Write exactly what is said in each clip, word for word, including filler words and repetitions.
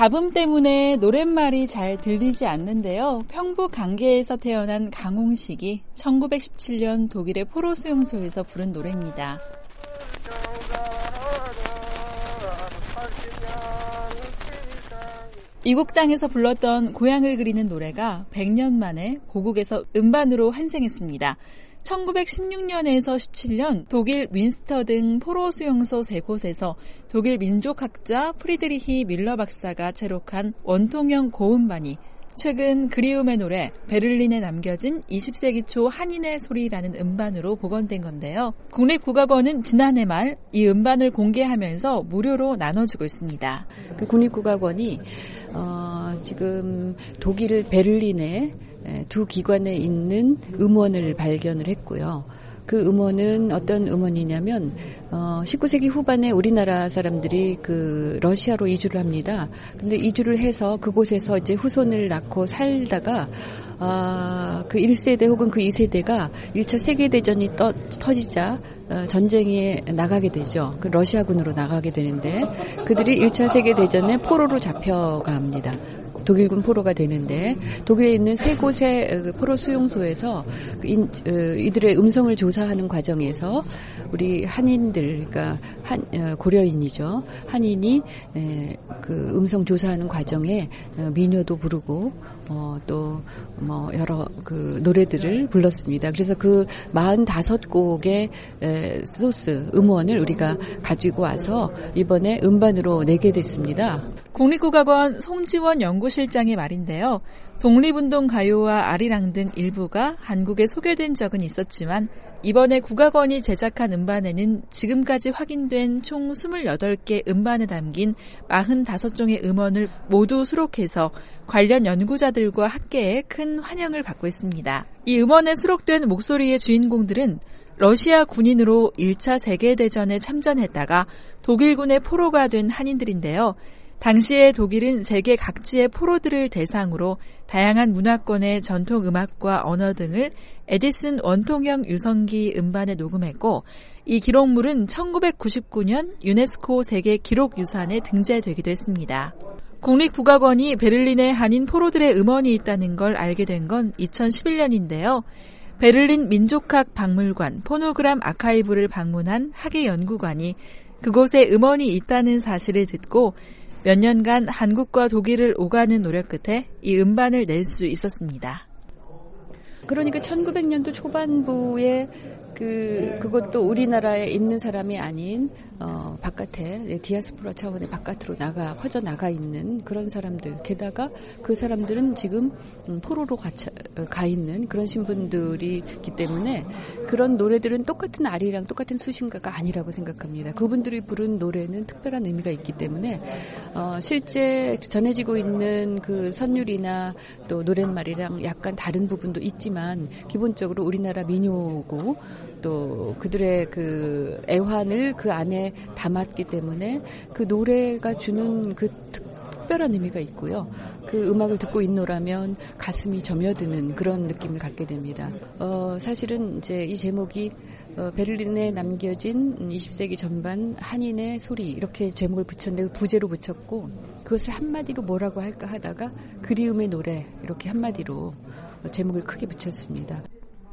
잡음 때문에 노랫말이 잘 들리지 않는데요. 평부 강계에서 태어난 강홍식이 천구백십칠 년 독일의 포로 수용소에서 부른 노래입니다. 이국 땅에서 불렀던 고향을 그리는 노래가 백 년 만에 고국에서 음반으로 환생했습니다. 천구백십육 년에서 십칠 년 독일 윈스터 등 포로 수용소 세 곳에서 독일 민족학자 프리드리히 밀러 박사가 채록한 원통형 고음반이 최근 그리움의 노래 베를린에 남겨진 이십 세기 초 한인의 소리라는 음반으로 복원된 건데요. 국립국악원은 지난해 말 이 음반을 공개하면서 무료로 나눠주고 있습니다. 그 국립국악원이 어, 지금 독일 베를린에 두 기관에 있는 음원을 발견을 했고요. 그 음원은 어떤 음원이냐면 어, 십구 세기 후반에 우리나라 사람들이 그 러시아로 이주를 합니다. 근데 이주를 해서 그곳에서 이제 후손을 낳고 살다가 아, 그 일 세대 혹은 그 이 세대가 일 차 세계대전이 떠, 터지자 어, 전쟁에 나가게 되죠. 그 러시아군으로 나가게 되는데 그들이 일 차 세계대전에 포로로 잡혀갑니다. 독일군 포로가 되는데 독일에 있는 세 곳의 포로 수용소에서 이들의 음성을 조사하는 과정에서 우리 한인들, 그러니까 한 고려인이죠. 한인이 그 음성 조사하는 과정에 민요도 부르고 어, 또 뭐 여러 그 노래들을 불렀습니다. 그래서 그 사십오 곡의 소스 음원을 우리가 가지고 와서 이번에 음반으로 내게 됐습니다. 국립국악원 송지원 연구실장의 말인데요. 독립운동 가요와 아리랑 등 일부가 한국에 소개된 적은 있었지만 이번에 국악원이 제작한 음반에는 지금까지 확인된 총 이십팔 개 음반에 담긴 사십오 종의 음원을 모두 수록해서 관련 연구자들과 학계에 큰 환영을 받고 있습니다. 이 음원에 수록된 목소리의 주인공들은 러시아 군인으로 일 차 세계대전에 참전했다가 독일군의 포로가 된 한인들인데요. 당시에 독일은 세계 각지의 포로들을 대상으로 다양한 문화권의 전통 음악과 언어 등을 에디슨 원통형 유성기 음반에 녹음했고 이 기록물은 천구백구십구 년 유네스코 세계 기록유산에 등재되기도 했습니다. 국립국악원이 베를린에 한인 포로들의 음원이 있다는 걸 알게 된 건 이천십일 년인데요. 베를린 민족학 박물관 포노그람 아카이브를 방문한 학예 연구관이 그곳에 음원이 있다는 사실을 듣고 몇 년간 한국과 독일을 오가는 노력 끝에 이 음반을 낼 수 있었습니다. 그러니까 천구백 년도 초반부에 그 그것도 우리나라에 있는 사람이 아닌 어 바깥에 디아스포라 차원의 바깥으로 나가 퍼져 나가 있는 그런 사람들 게다가 그 사람들은 지금 포로로 가, 가 있는 그런 신분들이기 때문에 그런 노래들은 똑같은 아리랑 똑같은 수신가가 아니라고 생각합니다. 그분들이 부른 노래는 특별한 의미가 있기 때문에 어 실제 전해지고 있는 그 선율이나 또 노랫말이랑 약간 다른 부분도 있지만 기본적으로 우리나라 민요고 또 그들의 그 애환을 그 안에 담았기 때문에 그 노래가 주는 그 특별한 의미가 있고요. 그 음악을 듣고 있노라면 가슴이 저며드는 그런 느낌을 갖게 됩니다. 어, 사실은 이제 이 제목이 어, 베를린에 남겨진 이십 세기 전반 한인의 소리 이렇게 제목을 붙였는데 부제로 붙였고 그것을 한마디로 뭐라고 할까 하다가 그리움의 노래 이렇게 한마디로 제목을 크게 붙였습니다.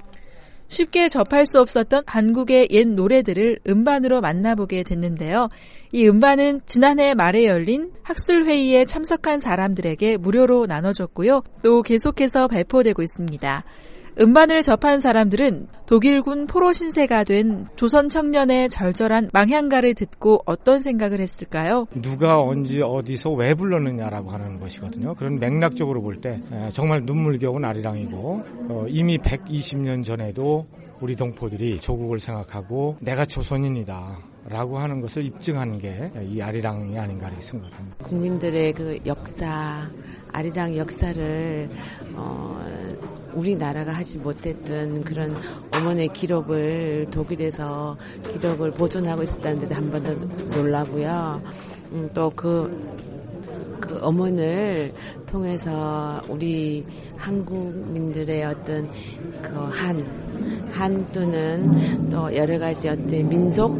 쉽게 접할 수 없었던 한국의 옛 노래들을 음반으로 만나보게 됐는데요. 이 음반은 지난해 말에 열린 학술회의에 참석한 사람들에게 무료로 나눠줬고요. 또 계속해서 발표되고 있습니다. 음반을 접한 사람들은 독일군 포로 신세가 된 조선 청년의 절절한 망향가를 듣고 어떤 생각을 했을까요? 누가 언제 어디서 왜 불렀느냐라고 하는 것이거든요. 그런 맥락적으로 볼 때 정말 눈물겨운 아리랑이고 어, 이미 백이십 년 전에도 우리 동포들이 조국을 생각하고 내가 조선인이다 라고 하는 것을 입증하는 게 이 아리랑이 아닌가 이렇게 생각합니다. 국민들의 그 역사, 아리랑 역사를 어, 우리나라가 하지 못했던 그런 어머니의 기록을 독일에서 기록을 보존하고 있었다는 데도 한 번 더 놀라고요. 음, 또 그 그 어머니를 통해서 우리 한국민들의 어떤 그 한, 한또는 또 여러 가지 어떤 민족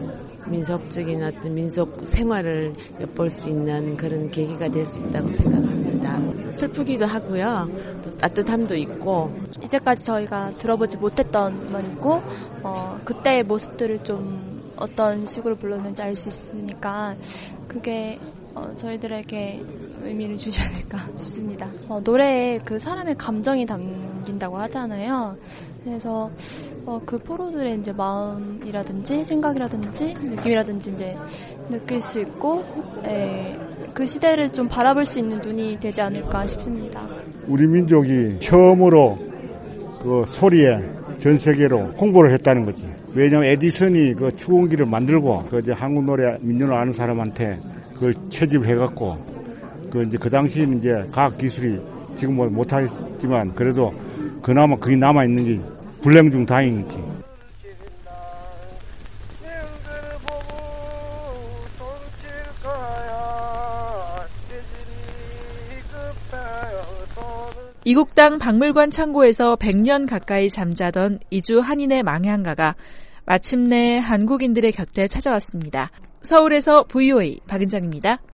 민속적인 어떤 민속 생활을 엿볼 수 있는 그런 계기가 될 수 있다고 생각합니다. 슬프기도 하고요. 또 따뜻함도 있고. 이제까지 저희가 들어보지 못했던 말이고 어, 그때의 모습들을 좀 어떤 식으로 불렀는지 알 수 있으니까 그게 어, 저희들에게 의미를 주지 않을까 싶습니다. 어, 노래에 그 사람의 감정이 담긴다고 하잖아요. 그래서 어, 그 포로들의 이제 마음이라든지 생각이라든지 느낌이라든지 이제 느낄 수 있고 에, 그 시대를 좀 바라볼 수 있는 눈이 되지 않을까 싶습니다. 우리 민족이 처음으로 그 소리에 전 세계로 홍보를 했다는 거지. 왜냐면 에디슨이 그 추궁기를 만들고 그 이제 한국 노래 민요를 아는 사람한테 그걸 채집을 해갖고 그 이제 그 당시에는 이제 과학 기술이 지금 뭐 못하겠지만 그래도 그나마 그게 남아 있는 게 불행 중 다행이지. 이국당 박물관 창고에서 백 년 가까이 잠자던 이주 한인의 망향가가 마침내 한국인들의 곁에 찾아왔습니다. 서울에서 브이오에이 박은정입니다.